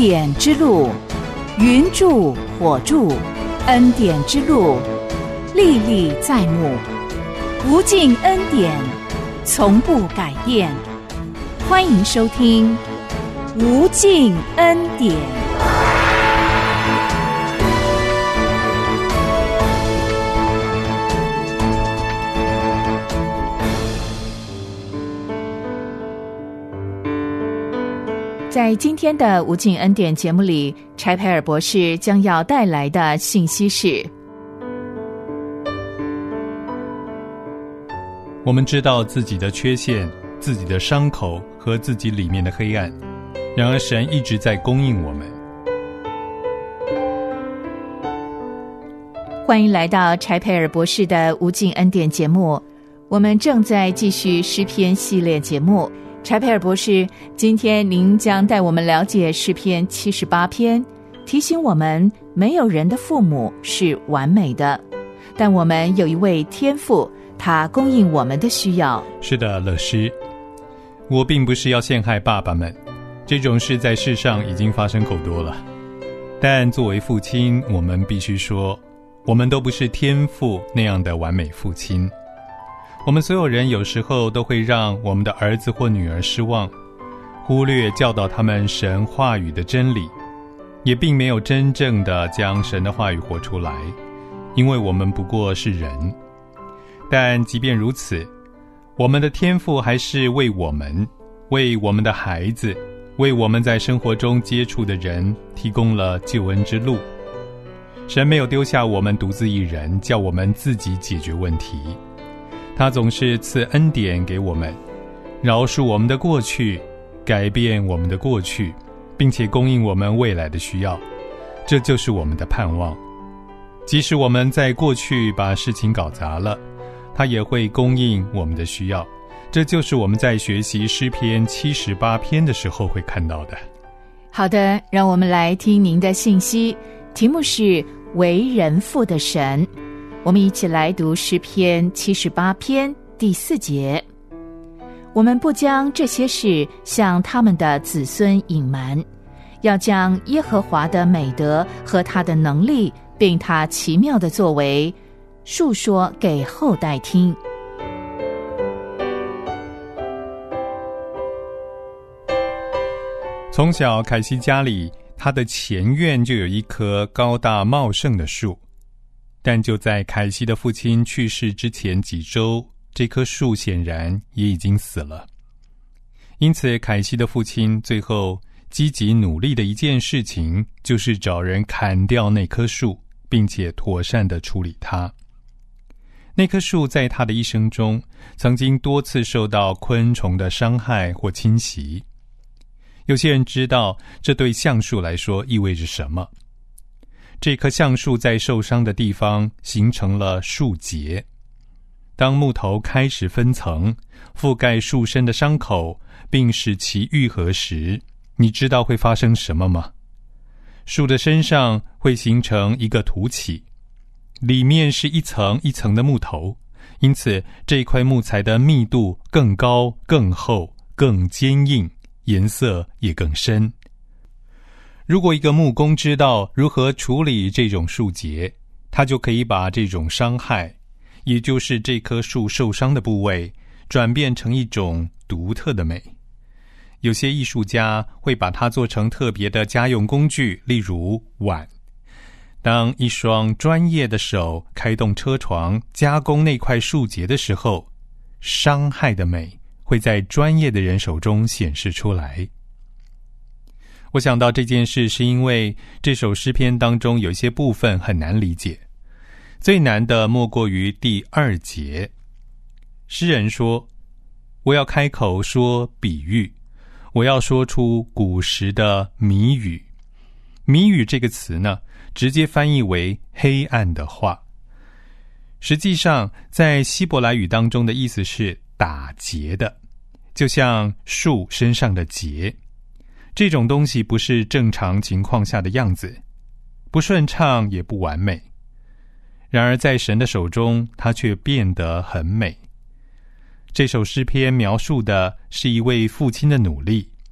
典之路，云柱火柱，恩典之路，历历在目，无尽恩典，从不改变。欢迎收听无尽恩典。在今天的无尽恩典节目里，柴培尔博士将要带来的信息是： 我们知道自己的缺陷、自己的伤口和自己里面的黑暗，然而神一直在供应我们。 欢迎来到柴培尔博士的无尽恩典节目，我们正在继续诗篇系列节目。柴培尔博士，今天您将带我们了解诗篇78篇，提醒我们没有人的父母是完美的，但我们有一位天父，他供应我们的需要。 是的，乐师，我并不是要陷害爸爸们，这种事在世上已经发生够多了。但作为父亲，我们必须说，我们都不是天父那样的完美父亲。我们所有人有时候都会让我们的儿子或女儿失望，忽略教导他们神话语的真理，也并没有真正的将神的话语活出来，因为我们不过是人。但即便如此，我们的天父还是为我们、为我们的孩子、为我们在生活中接触的人提供了救恩之路。神没有丢下我们独自一人，叫我们自己解决问题。他总是赐恩典给我们，饶恕我们的过去，改变我们的过去，并且供应我们未来的需要。这就是我们的盼望。即使我们在过去把事情搞砸了，他也会供应我们的需要。这就是我们在学习诗篇78篇的时候会看到的。 好的，让我们来听您的信息，题目是为人父的神。我们一起来读诗篇78篇第4节。我们不将这些事向他们的子孙隐瞒，要将耶和华的美德和他的能力，并他奇妙的作为，述说给后代听。 从小凯西家里，他的前院就有一棵高大茂盛的树，但就在凯西的父亲去世之前几周，这棵树显然也已经死了。因此凯西的父亲最后积极努力的一件事情，就是找人砍掉那棵树，并且妥善地处理它。那棵树在他的一生中曾经多次受到昆虫的伤害或侵袭。有些人知道这对橡树来说意味着什么。这棵橡树在受伤的地方形成了树结。当木头开始分层，覆盖树身的伤口，并使其愈合时，你知道会发生什么吗？树的身上会形成一个凸起，里面是一层一层的木头，因此这块木材的密度更高、更厚、更坚硬，颜色也更深。如果一个木工知道如何处理这种树结，他就可以把这种伤害，也就是这棵树受伤的部位，转变成一种独特的美。有些艺术家会把它做成特别的家用工具，例如碗。当一双专业的手开动车床加工那块树结的时候，伤害的美会在专业的人手中显示出来。我想到这件事是因为这首诗篇当中有一些部分很难理解，最难的莫过于第2节。诗人说，我要开口说比喻，我要说出古时的谜语。谜语这个词呢，直接翻译为黑暗的话。实际上在希伯来语当中的意思是打结的，就像树身上的结。这种东西不是正常情况下的样子，不顺畅也不完美。然而在神的手中，它却变得很美。这首诗篇描述的是一位父亲的努力，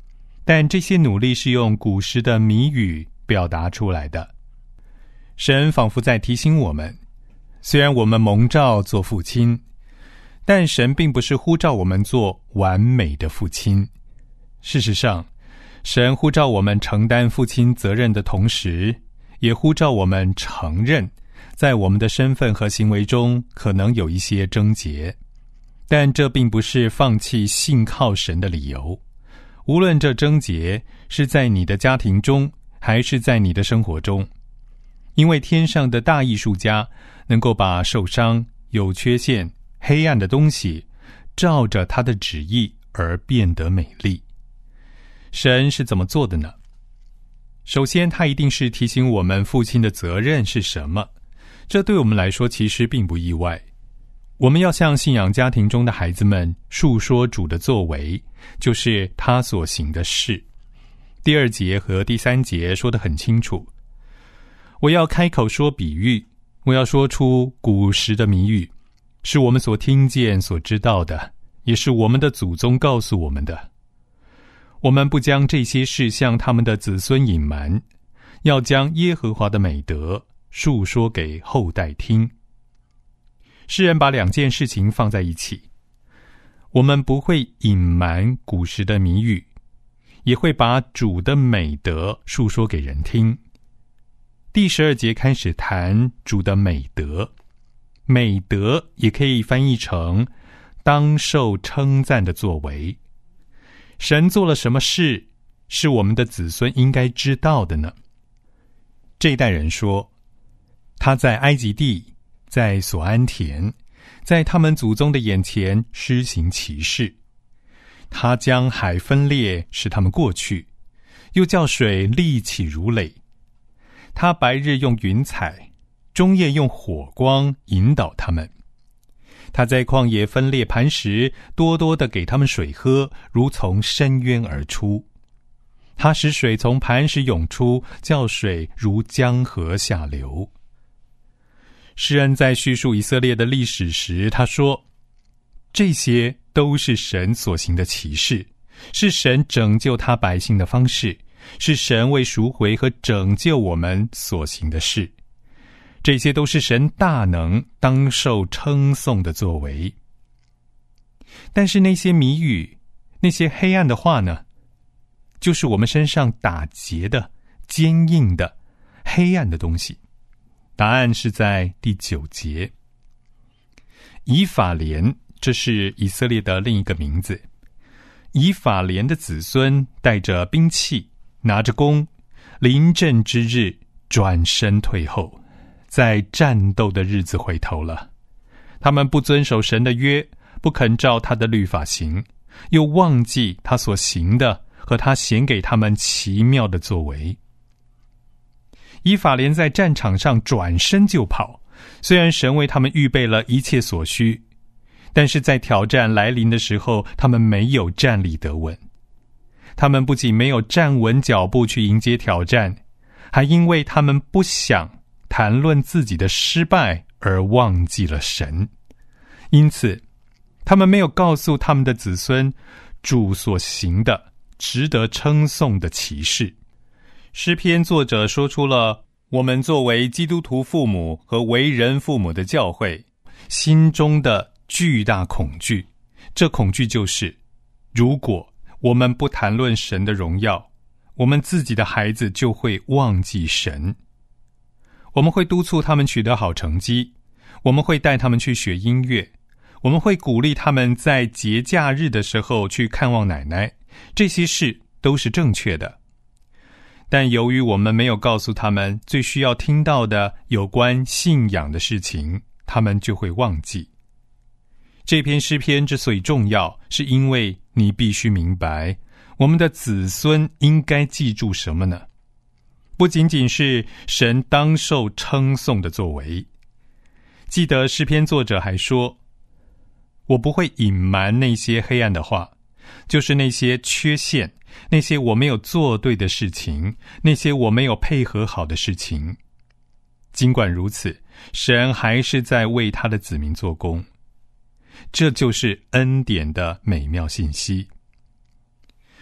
但这些努力是用古时的谜语表达出来的。神仿佛在提醒我们，虽然我们蒙召做父亲，但神并不是呼召我们做完美的父亲。事实上，神呼召我们承担父亲责任的同时，也呼召我们承认在我们的身份和行为中可能有一些症结，但这并不是放弃信靠神的理由。无论这症结是在你的家庭中还是在你的生活中，因为天上的大艺术家能够把受伤、有缺陷、黑暗的东西照着他的旨意而变得美丽。神是怎么做的呢？首先，他一定是提醒我们父亲的责任是什么，这对我们来说其实并不意外。我们要向信仰家庭中的孩子们述说主的作为，就是他所行的事。第2节和第3节说得很清楚，我要开口说比喻，我要说出古时的谜语，是我们所听见所知道的，也是我们的祖宗告诉我们的。我们不将这些事向他们的子孙隐瞒，要将耶和华的美德述说给后代听。诗人把2件事情放在一起，我们不会隐瞒古时的谜语，也会把主的美德述说给人听。第12节开始谈主的美德，美德也可以翻译成当受称赞的作为。神做了什么事是我们的子孙应该知道的呢？这一代人说，他在埃及地，在索安田，在他们祖宗的眼前施行奇事。他将海分裂，使他们过去，又叫水立起如垒。他白日用云彩，中夜用火光引导他们。他在旷野分裂磐石，多多的给他们水喝，如从深渊而出。他使水从磐石涌出，叫水如江河下流。诗人在叙述以色列的历史时，他说，这些都是神所行的奇事，是神拯救他百姓的方式，是神为赎回和拯救我们所行的事。这些都是神大能当受称颂的作为。但是那些谜语，那些黑暗的话呢？就是我们身上打结的、坚硬的、黑暗的东西。答案是在第9节。以法莲，这是以色列的另一个名字。以法莲的子孙带着兵器，拿着弓，临阵之日转身退后，在战斗的日子回头了。他们不遵守神的约，不肯照他的律法行，又忘记他所行的和他显给他们奇妙的作为。以法莲在战场上转身就跑，虽然神为他们预备了一切所需，但是在挑战来临的时候，他们没有站立得稳。他们不仅没有站稳脚步去迎接挑战，还因为他们不想谈论自己的失败而忘记了神。因此他们没有告诉他们的子孙主所行的值得称颂的奇事。诗篇作者说出了我们作为基督徒父母和为人父母的教会心中的巨大恐惧。这恐惧就是，如果我们不谈论神的荣耀，我们自己的孩子就会忘记神。我们会督促他们取得好成绩，我们会带他们去学音乐，我们会鼓励他们在节假日的时候去看望奶奶，这些事都是正确的。但由于我们没有告诉他们最需要听到的有关信仰的事情，他们就会忘记。这篇诗篇之所以重要，是因为你必须明白，我们的子孙应该记住什么呢？不仅仅是神当受称颂的作为。记得诗篇作者还说，我不会隐瞒那些黑暗的话，就是那些缺陷，那些我没有做对的事情，那些我没有配合好的事情。尽管如此，神还是在为他的子民做工。这就是恩典的美妙信息。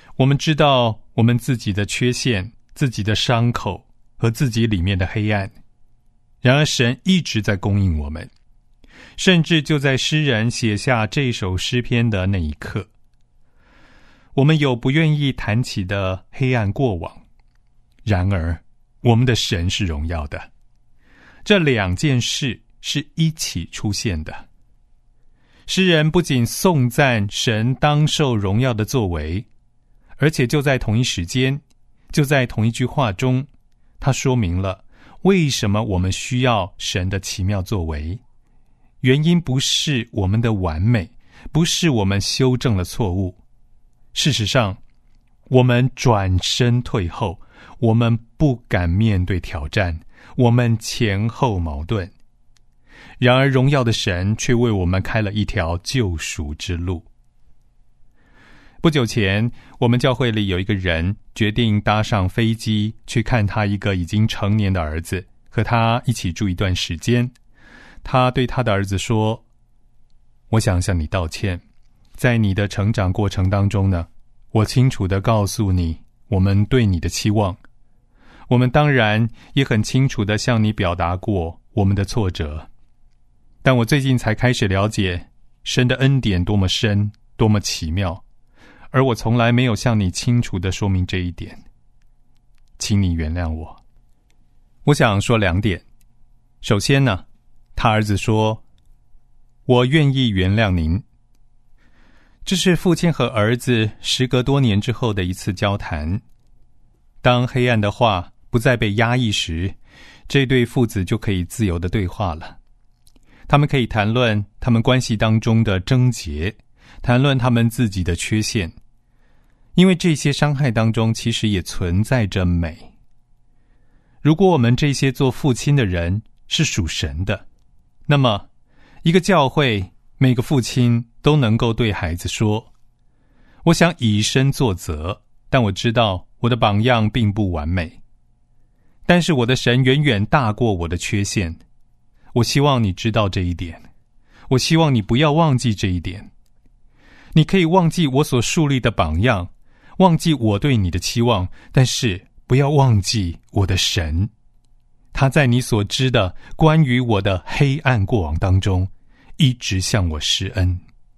我们知道我们自己的缺陷、自己的伤口和自己里面的黑暗，然而神一直在供应我们，甚至就在诗人写下这首诗篇的那一刻，我们有不愿意谈起的黑暗过往，然而我们的神是荣耀的。这两件事是一起出现的。诗人不仅颂赞神当受荣耀的作为，而且就在同一时间，就在同一句话中，他说明了为什么我们需要神的奇妙作为。原因不是我们的完美，不是我们修正了错误。事实上，我们转身退后，我们不敢面对挑战，我们前后矛盾。然而荣耀的神却为我们开了一条救赎之路。不久前，我们教会里有一个人决定搭上飞机去看他一个已经成年的儿子，和他一起住一段时间。他对他的儿子说：我想向你道歉，在你的成长过程当中呢，我清楚地告诉你我们对你的期望，我们当然也很清楚地向你表达过我们的挫折，但我最近才开始了解神的恩典多么深，多么奇妙，而我从来没有向你清楚地说明这一点，请你原谅我。我想说两点。首先呢，他儿子说：我愿意原谅您。这是父亲和儿子时隔多年之后的一次交谈。当黑暗的话不再被压抑时，这对父子就可以自由地对话了。他们可以谈论他们关系当中的症结，谈论他们自己的缺陷，因为这些伤害当中其实也存在着美。如果我们这些做父亲的人是属神的，那么一个教会每个父亲都能够对孩子说：我想以身作则，但我知道我的榜样并不完美，但是我的神远远大过我的缺陷，我希望你知道这一点，我希望你不要忘记这一点。你可以忘记我所树立的榜样，忘记我对你的期望，但是不要忘记我的神，他在你所知的关于我的黑暗过往当中一直向我施恩。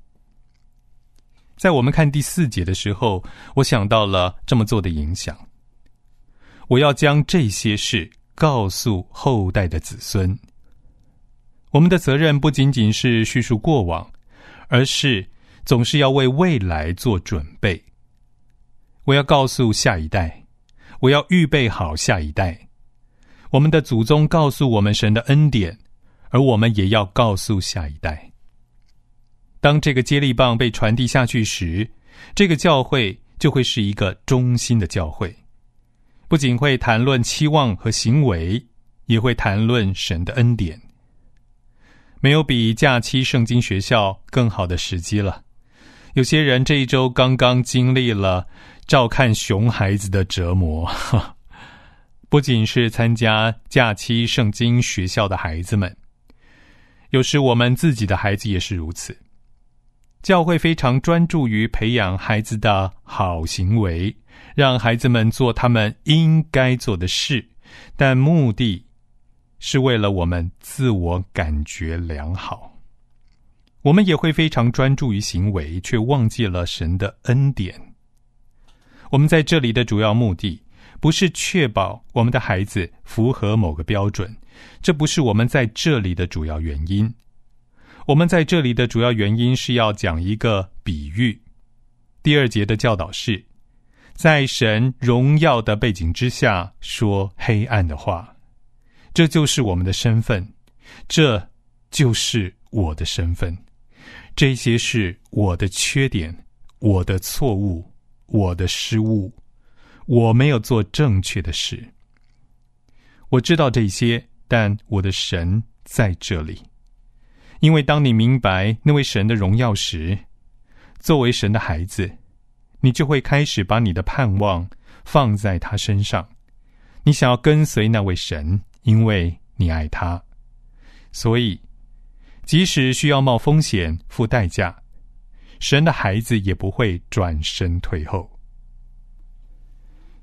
在我们看第4节的时候，我想到了这么做的影响。我要将这些事告诉后代的子孙。我们的责任不仅仅是叙述过往，而是总是要为未来做准备。我要告诉下一代，我要预备好下一代。我们的祖宗告诉我们神的恩典，而我们也要告诉下一代。当这个接力棒被传递下去时，这个教会就会是一个忠心的教会，不仅会谈论期望和行为，也会谈论神的恩典。没有比假期圣经学校更好的时机了。有些人这一周刚刚经历了照看熊孩子的折磨，不仅是参加假期圣经学校的孩子们，有时我们自己的孩子也是如此。教会非常专注于培养孩子的好行为，让孩子们做他们应该做的事，但目的是为了我们自我感觉良好。我们也会非常专注于行为，却忘记了神的恩典。我们在这里的主要目的不是确保我们的孩子符合某个标准，这不是我们在这里的主要原因。我们在这里的主要原因是要讲一个比喻。第2节的教导是在神荣耀的背景之下说黑暗的话，这就是我们的身份，这就是我的身份，这些是我的缺点，我的错误，我的失误，我没有做正确的事。我知道这些，但我的神在这里。因为当你明白那位神的荣耀时，作为神的孩子，你就会开始把你的盼望放在他身上。你想要跟随那位神，因为你爱他。所以即使需要冒风险付代价，神的孩子也不会转身退后。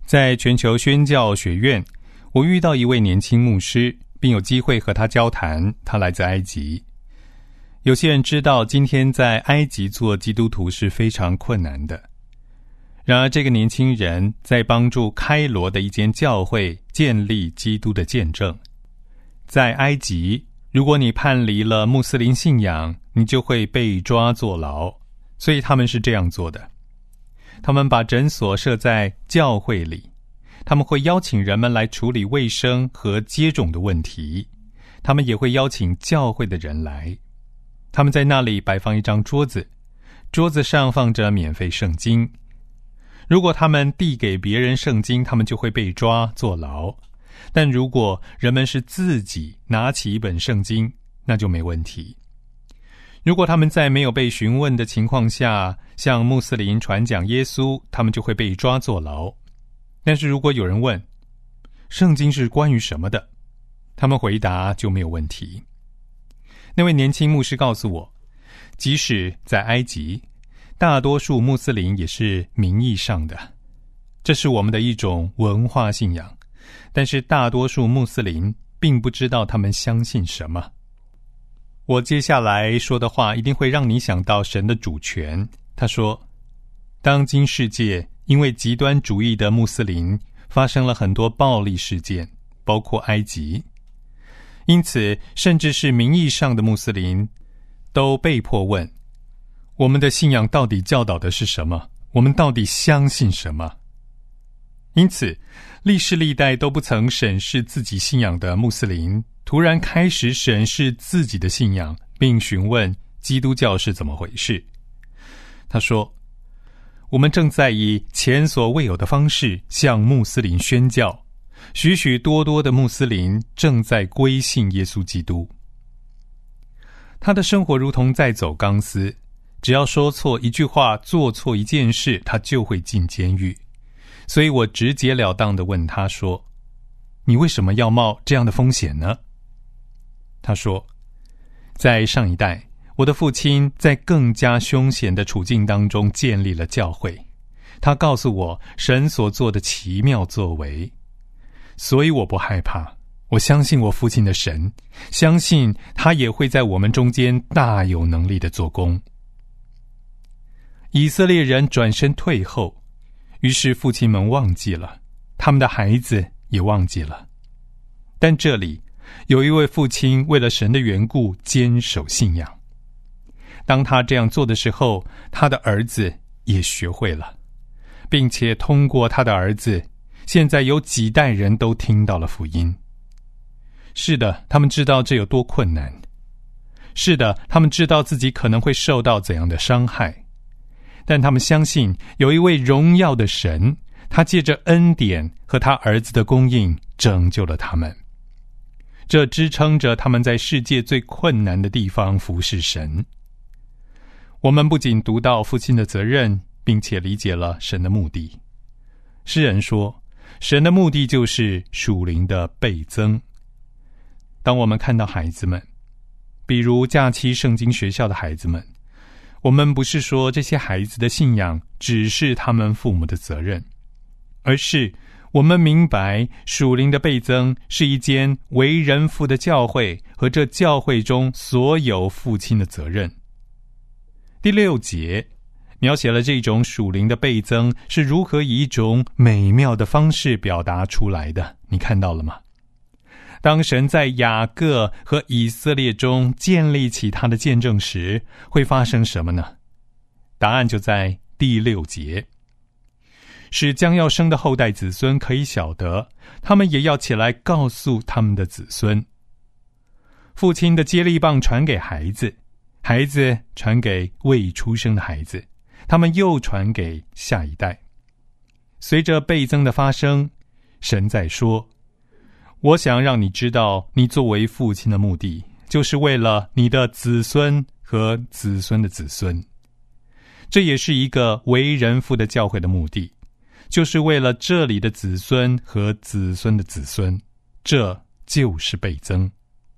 在全球宣教学院，我遇到一位年轻牧师，并有机会和他交谈。他来自埃及。有些人知道，今天在埃及做基督徒是非常困难的。然而这个年轻人在帮助开罗的一间教会建立基督的见证。在埃及，如果你叛离了穆斯林信仰，你就会被抓坐牢，所以他们是这样做的。他们把诊所设在教会里，他们会邀请人们来处理卫生和接种的问题，他们也会邀请教会的人来。他们在那里摆放一张桌子，桌子上放着免费圣经。如果他们递给别人圣经，他们就会被抓坐牢。但如果人们是自己拿起一本圣经，那就没问题。如果他们在没有被询问的情况下向穆斯林传讲耶稣，他们就会被抓坐牢。但是如果有人问圣经是关于什么的，他们回答就没有问题。那位年轻牧师告诉我，即使在埃及，大多数穆斯林也是名义上的，这是我们的一种文化信仰，但是大多数穆斯林并不知道他们相信什么。我接下来说的话一定会让你想到神的主权。他说，当今世界因为极端主义的穆斯林发生了很多暴力事件，包括埃及，因此甚至是名义上的穆斯林都被迫问，我们的信仰到底教导的是什么？我们到底相信什么？因此，历世历代都不曾审视自己信仰的穆斯林，突然开始审视自己的信仰，并询问基督教是怎么回事。他说，我们正在以前所未有的方式向穆斯林宣教，许许多多的穆斯林正在归信耶稣基督。他的生活如同在走钢丝，只要说错一句话，做错一件事，他就会进监狱。所以我直截了当地问他说，你为什么要冒这样的风险呢？他说，在上一代，我的父亲在更加凶险的处境当中建立了教会，他告诉我神所做的奇妙作为，所以我不害怕，我相信我父亲的神，相信他也会在我们中间大有能力的做工。以色列人转身退后，于是父亲们忘记了，他们的孩子也忘记了。但这里有一位父亲为了神的缘故坚守信仰，当他这样做的时候，他的儿子也学会了，并且通过他的儿子，现在有几代人都听到了福音。是的，他们知道这有多困难，是的，他们知道自己可能会受到怎样的伤害，但他们相信有一位荣耀的神，他借着恩典和他儿子的供应拯救了他们。这支撑着他们在世界最困难的地方服侍神。我们不仅读到父亲的责任，并且理解了神的目的。诗人说，神的目的就是属灵的倍增。当我们看到孩子们，比如假期圣经学校的孩子们，我们不是说这些孩子的信仰只是他们父母的责任，而是我们明白属灵的倍增是一间为人父的教会和这教会中所有父亲的责任。第6节描写了这种属灵的倍增是如何以一种美妙的方式表达出来的，你看到了吗？当神在雅各和以色列中建立起他的见证时，会发生什么呢？答案就在第6节，使将要生的后代子孙可以晓得，他们也要起来告诉他们的子孙。父亲的接力棒传给孩子，孩子传给未出生的孩子，他们又传给下一代。随着倍增的发生，神在说，我想让你知道，你作为父亲的目的，就是为了你的子孙和子孙的子孙。这也是一个为人父的教会的目的，就是为了这里的子孙和子孙的子孙，这就是倍增。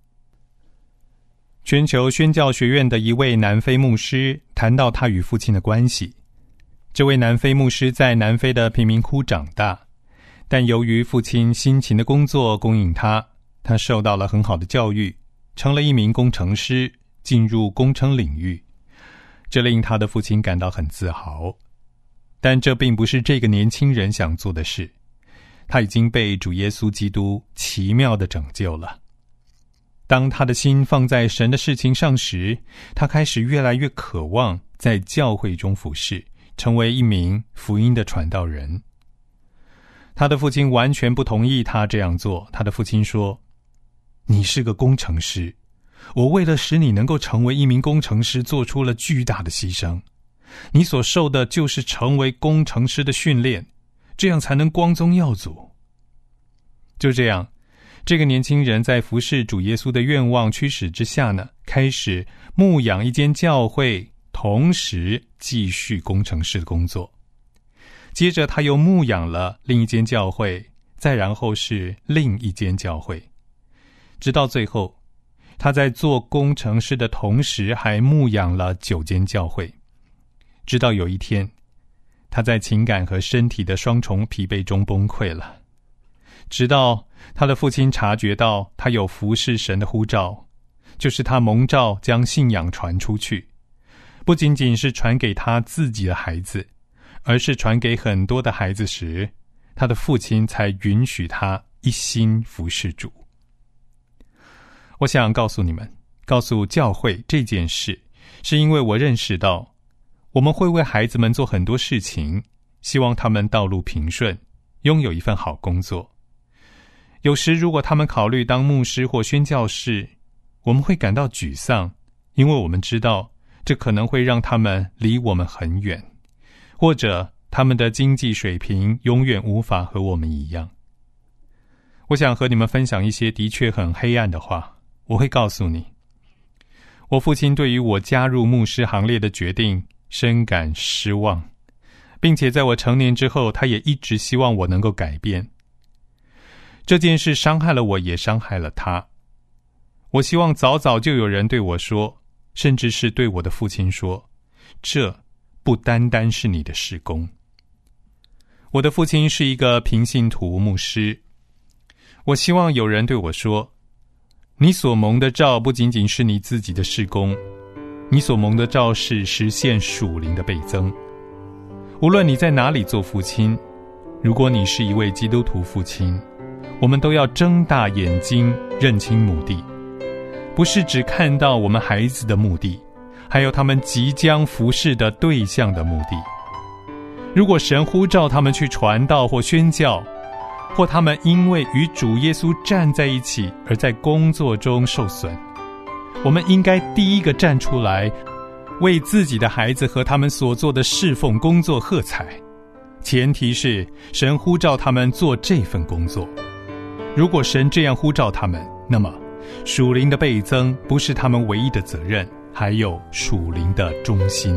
全球宣教学院的一位南非牧师谈到他与父亲的关系。这位南非牧师在南非的贫民窟长大， 但由于父亲辛勤的工作供应他受到了很好的教育，成了一名工程师，进入工程领域，这令他的父亲感到很自豪。但这并不是这个年轻人想做的事，他已经被主耶稣基督奇妙地拯救了。当他的心放在神的事情上时，他开始越来越渴望在教会中服侍，成为一名福音的传道人。他的父亲完全不同意他这样做。他的父亲说：你是个工程师，我为了使你能够成为一名工程师做出了巨大的牺牲，你所受的就是成为工程师的训练，这样才能光宗耀祖。就这样，这个年轻人在服侍主耶稣的愿望驱使之下呢，开始牧养一间教会，同时继续工程师的工作。接着他又牧养了另一间教会，再然后是另一间教会，直到最后，他在做工程师的同时还牧养了9间教会。直到有一天，他在情感和身体的双重疲惫中崩溃了。直到他的父亲察觉到他有服侍神的呼召，就是他蒙召将信仰传出去，不仅仅是传给他自己的孩子，而是传给很多的孩子时，他的父亲才允许他一心服侍主。我想告诉你们，告诉教会这件事，是因为我认识到，我们会为孩子们做很多事情，希望他们道路平顺，拥有一份好工作。有时如果他们考虑当牧师或宣教士，我们会感到沮丧，因为我们知道这可能会让他们离我们很远，或者他们的经济水平永远无法和我们一样。我想和你们分享一些的确很黑暗的话。我会告诉你，我父亲对于我加入牧师行列的决定深感失望，并且在我成年之后，他也一直希望我能够改变。这件事伤害了我，也伤害了他。我希望早早就有人对我说，甚至是对我的父亲说，这不单单是你的事工。我的父亲是一个平信徒牧师，我希望有人对我说，你所蒙的召不仅仅是你自己的事工，你所蒙的召是实现属灵的倍增。无论你在哪里做父亲，如果你是一位基督徒父亲，我们都要睁大眼睛认清目的，不是只看到我们孩子的目的，还有他们即将服侍的对象的目的。如果神呼召他们去传道或宣教，或他们因为与主耶稣站在一起而在工作中受损，我们应该第一个站出来，为自己的孩子和他们所做的侍奉工作喝彩。前提是神呼召他们做这份工作。如果神这样呼召他们，那么属灵的倍增不是他们唯一的责任，还有属灵的忠心。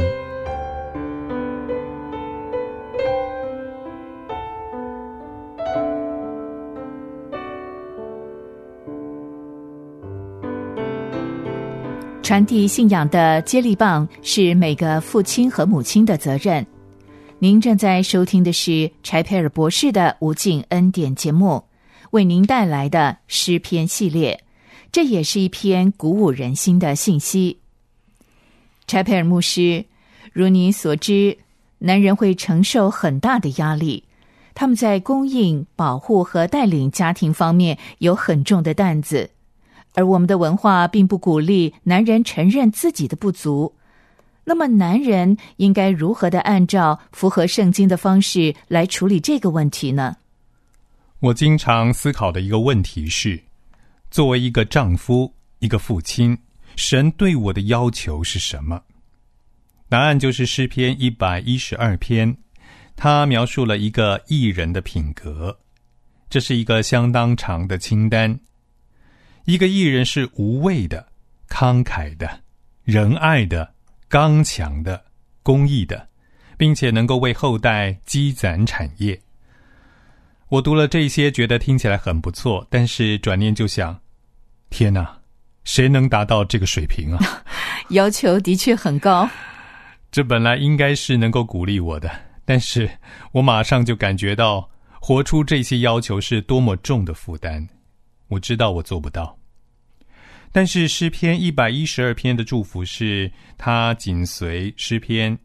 传递信仰的接力棒是每个父亲和母亲的责任。您正在收听的是柴佩尔博士的无尽恩典节目，为您带来的诗篇系列，这也是一篇鼓舞人心的信息。柴佩尔牧师，如你所知，男人会承受很大的压力，他们在供应、保护和带领家庭方面有很重的担子，而我们的文化并不鼓励男人承认自己的不足。那么男人应该如何的按照符合圣经的方式来处理这个问题呢？ 我经常思考的一个问题是，作为一个丈夫，一个父亲，神对我的要求是什么？答案就是诗篇112篇，他描述了一个义人的品格。这是一个相当长的清单。一个义人是无畏的、慷慨的、仁爱的、刚强的、公义的，并且能够为后代积攒产业。我读了这些，觉得听起来很不错，但是转念就想，天哪，谁能达到这个水平啊？ 要求的确很高。 这本来应该是能够鼓励我的，但是我马上就感觉到， 活出这些要求是多么重的负担，我知道我做不到。但是诗篇112篇的祝福是它紧随诗篇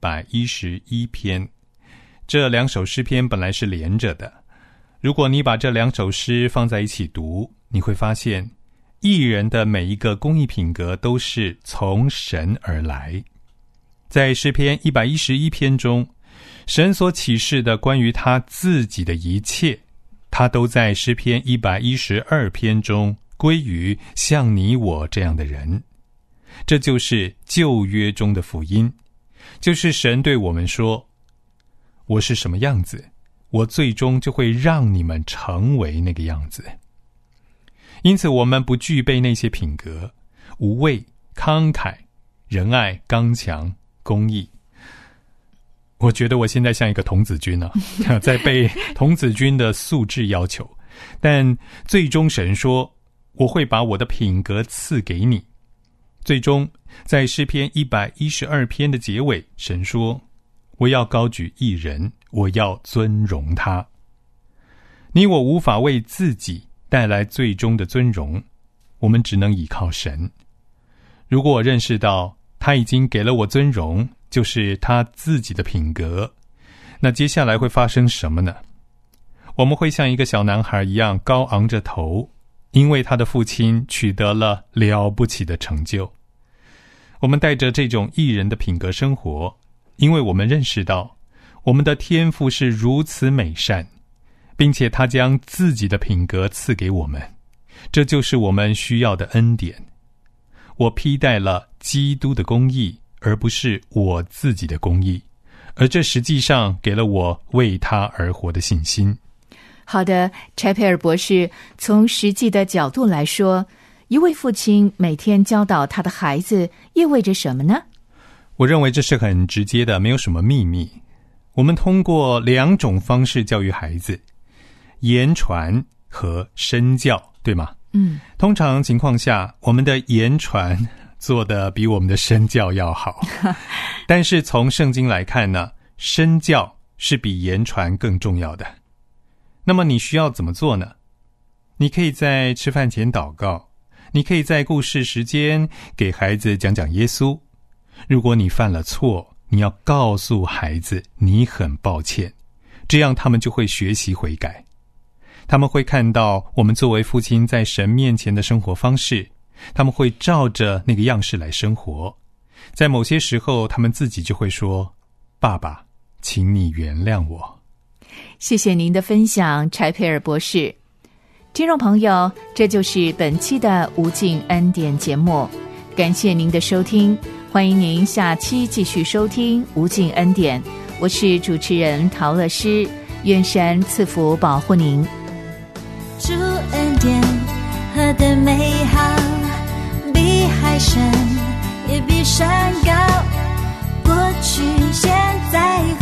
111篇，这两首诗篇本来是连着的。如果你把这两首诗放在一起读，你会发现义人的每一个公义品格都是从神而来。在诗篇111篇中，神所启示的关于他自己的一切，他都在诗篇112篇中归于像你我这样的人。这就是旧约中的福音，就是神对我们说，我是什么样子，我最终就会让你们成为那个样子。因此我们不具备那些品格，无畏、慷慨、仁爱、刚强、公义。我觉得我现在像一个童子军在背童子军的素质要求，但最终神说，我会把我的品格赐给你。最终在诗篇112篇的结尾，神说，我要高举义人，我要尊荣他。你我无法为自己带来最终的尊荣，我们只能依靠神。如果我认识到他已经给了我尊荣，就是他自己的品格，那接下来会发生什么呢？我们会像一个小男孩一样高昂着头，因为他的父亲取得了了不起的成就。我们带着这种义人的品格生活，因为我们认识到我们的天父是如此美善，并且他将自己的品格赐给我们，这就是我们需要的恩典。我披戴了基督的公义，而不是我自己的公义，而这实际上给了我为他而活的信心。 好的，柴佩尔博士，从实际的角度来说，一位父亲每天教导他的孩子意味着什么呢？ 我认为这是很直接的，没有什么秘密。我们通过两种方式教育孩子，言传和身教，对吗？通常情况下，我们的言传做得比我们的身教要好但是从圣经来看呢，身教是比言传更重要的。那么你需要怎么做呢？你可以在吃饭前祷告，你可以在故事时间给孩子讲讲耶稣。如果你犯了错，你要告诉孩子你很抱歉，这样他们就会学习悔改。他们会看到我们作为父亲在神面前的生活方式，他们会照着那个样式来生活。在某些时候，他们自己就会说，爸爸，请你原谅我。 谢谢您的分享，柴佩尔博士。听众朋友，这就是本期的无尽恩典节目，感谢您的收听，欢迎您下期继续收听无尽恩典。我是主持人陶乐诗，愿神赐福保护您。 主恩典何等美好，比海深也比山高，过去现在